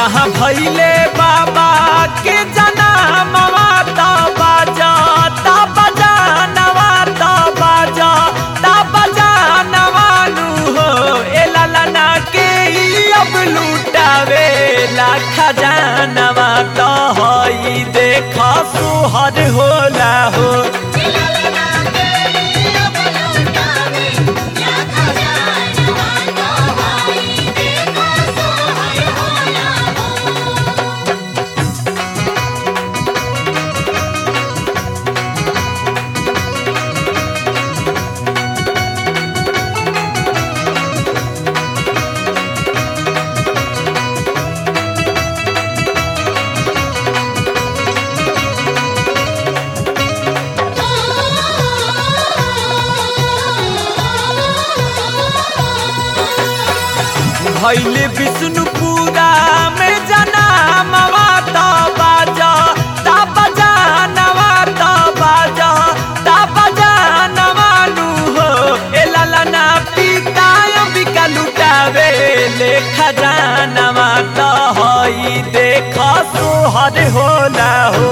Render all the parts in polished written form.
कहाँ भैले बाबा के जनमवा त बाजा ता बजानवा त बाजा ता बजानवानु हो ए ललना के ही अब लुटावे ला खजानवा त हई देखा सोहर होला हो भैले विष्णुपुरा में जनमवा त बाजा ता बजानवा त बाजा ता बजानवानु हो ए ललना पिता अंबिका लुटावे ले खजानवा त हई देखा सोहर होला हो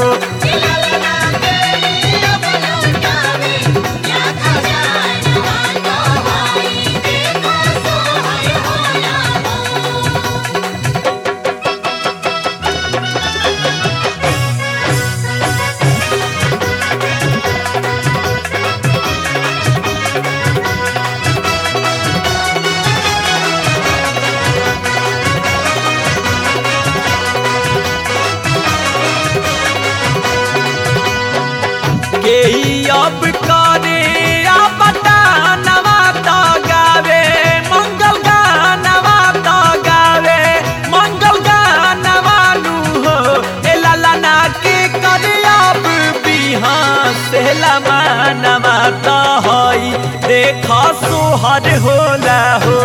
के अब करे बटानवा त गावे मंगल गानवा त गावे मंगल गानवानु हो ए ललना के करे अब बिहां से लमानवा त हई देखा सोहर होला हो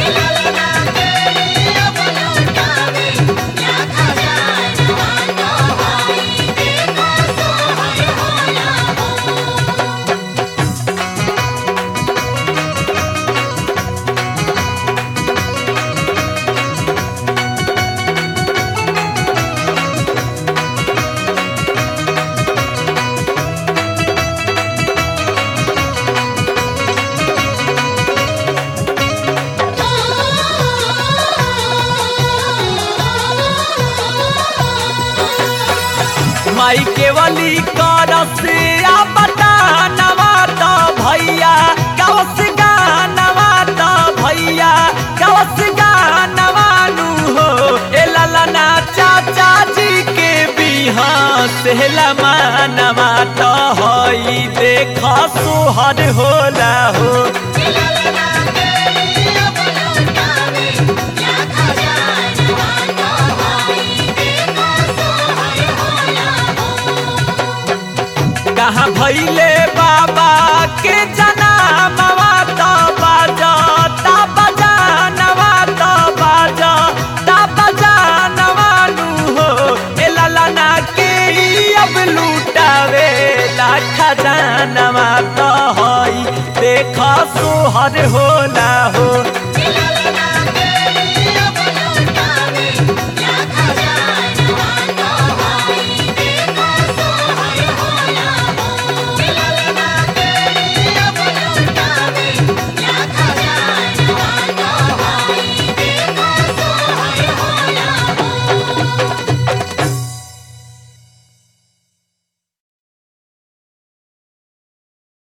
माई केवली करस बटानवा त भैया गवस गानवा त भैया गवस गानवानु हो ए ललना चाचा जी के बिहां से लमानवा त हई देखा सोहर होला हो कहाँ भैले बाबा के जनमवा त बाजा ता बजानवा त बाजा ता बजानवानु हो ए ललना के ही अब लुटावे ला खजानवा त हई देखा सोहर होला हो।